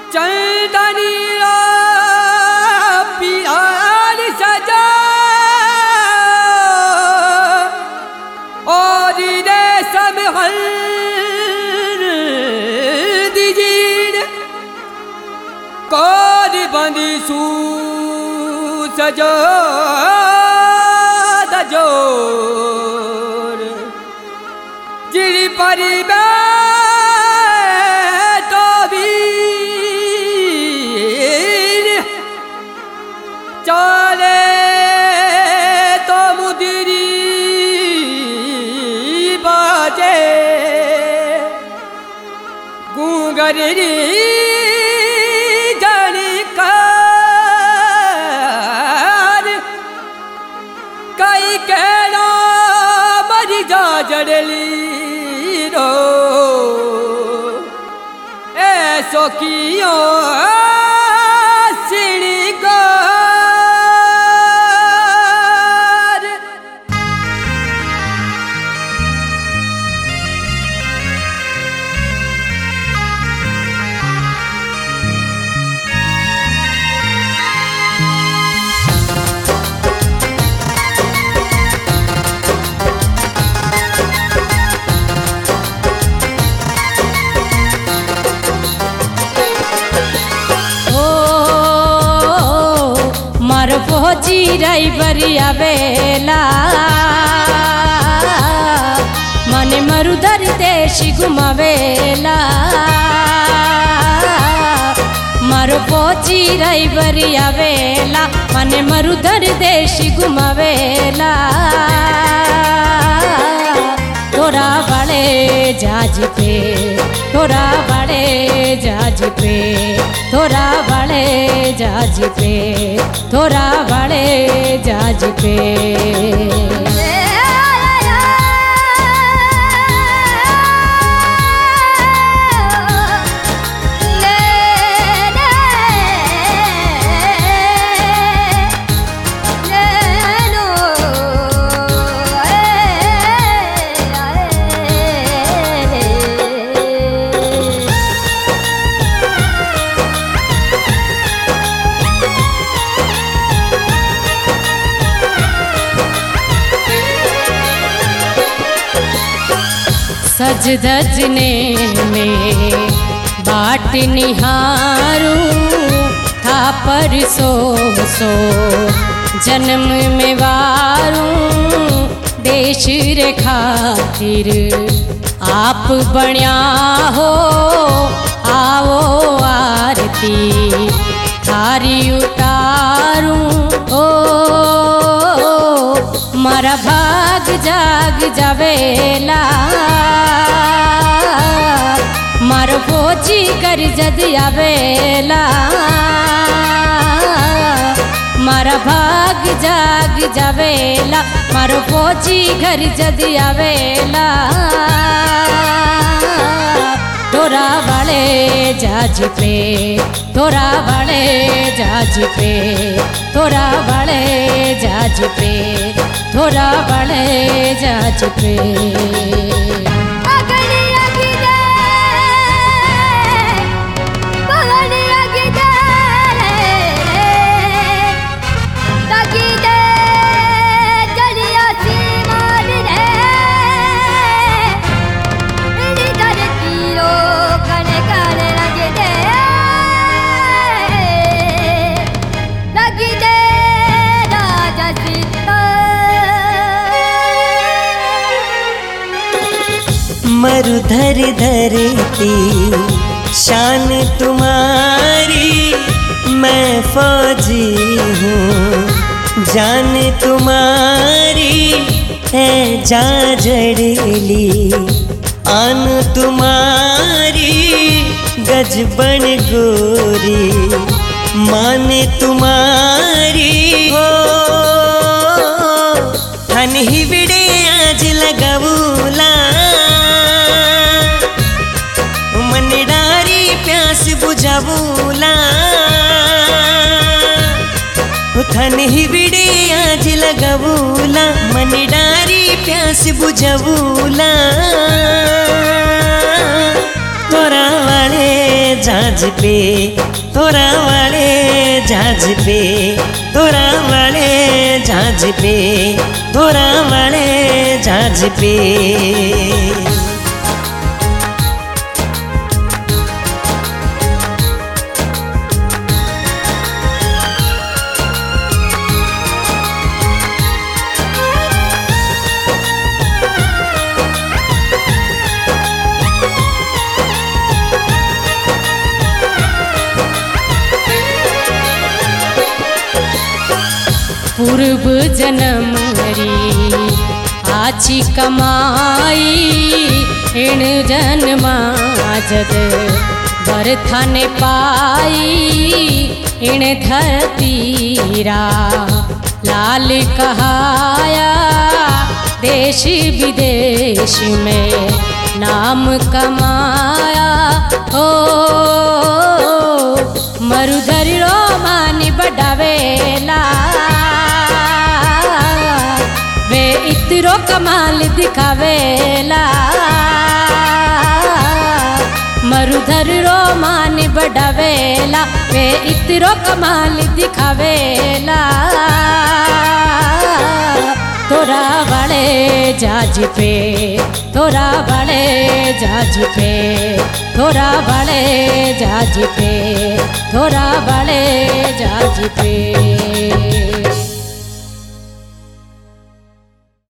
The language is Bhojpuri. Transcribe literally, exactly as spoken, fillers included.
चंदनिया पियाल सजा और रेशम हल्दी जीर कोर बंदी सू सजो दजोर जिरी परिबे तो वीर चले तो मुदरी बाजे गूंगरी जड़ली रो ऐसो कियो सिणी गार पहुँची ड्राइवर आवेला मने मरुधर देश घुमावेला मारो पहुँची ड्राइवर आवेला मने मरुधर देश घुमावेला तोरा वाले जहाज पे तोरा वाले जहाज पे तोरा वाले जहाज पे तोरा वाले जहाज पे सज धजने में बाट निहारूं था पर सो सो जन्म में वारूं देश रे खातिर आप बण्या हो आओ आरती थारी उतारूं ओ मारा भाग जाग जावेला मारो फौजी कर जद आवेला मारा भाग जाग जावेला मारो फौजी घर जद आवेला तोरा वाले जहाज पे तोरा वाले जहाज पे तोरा वाले जहाज पे तोरा वाले जहाज पे मरुधर धरती शान तुम्हारी मैं फौजी हूँ जान तुम्हारी है जा जड़ली आन तुम्हारी गजबन गोरी मान तुम्हारी हो हन ही विड़े आज लगावूला मनडारी प्यास बुझावूला थन ही विड़े आज लगावूला मनडारी प्यास बुझावूला तोरा वाले जहाज पे तोरा वाले जहाज पे तोरा वाले जहाज पे तोरा वाले जहाज पे पूर्व जन्म री आची कमाई इन जन्मा जद बरथा ने पाई इन धरतीरा लाल कहाया देश विदेश में नाम कमाया ओ मरुधर रोमानी बढ़ावेला वे इतरो कमाल दिखावेला मरुधर रोमान बढ़ावेला वे इतरो कमाल दिखावेला तोरा वाले जहाज पे तोरा वाले जहाज पे तोरा वाले जहाज पे तोरा वाले जहाज पे